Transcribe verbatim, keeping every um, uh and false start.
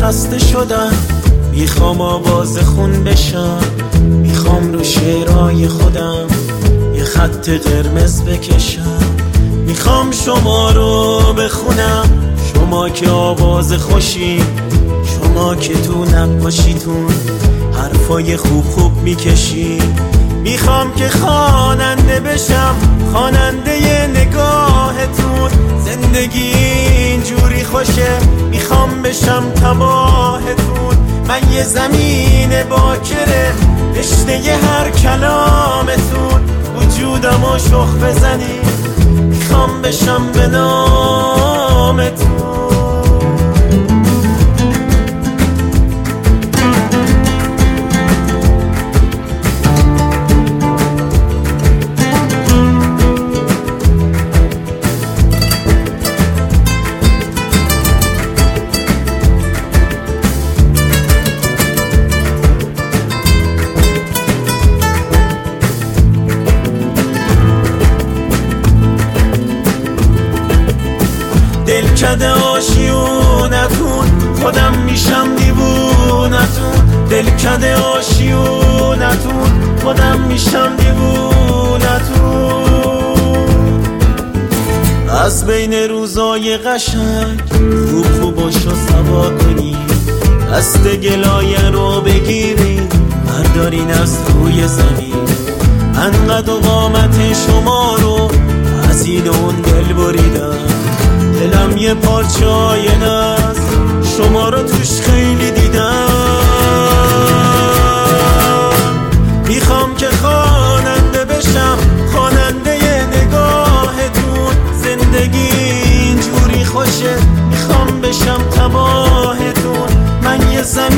خسته شدم، میخوام آواز خون بشم، میخوام رو شعرهای خودم یه خط قرمز بکشم، میخوام شما رو بخونم، شما که آواز خوشی، شما که تو نقاشیتون حرفای خوب خوب میکشی. میخوام که خواننده بشم، خواننده نگاهتون، زندگی اینجوری خوشه، میخوام بشم تباهتون. من یه زمین باکره، تشنه هر کلامتون، وجودمو شخ بزنی، میخوام بشم به نامتون. دلکده آشیونتون، خودم میشم دیوونتون. دلکده آشیونتون، خودم میشم دیوونتون. از بین روزای قشنگ خوب خوب باشو سوا کنی، دست گلایه رو بگیری بردارین از روی زمین. انقدر قامت شما رو از این اون دل بریدم، دلم یه پارچای ناز شما رو توش خیلی دیدم. میخوام که خواننده بشم، خواننده نگاهتون، زندگی اینجوری خوشه، میخوام بشم تباهتون. من یه زمین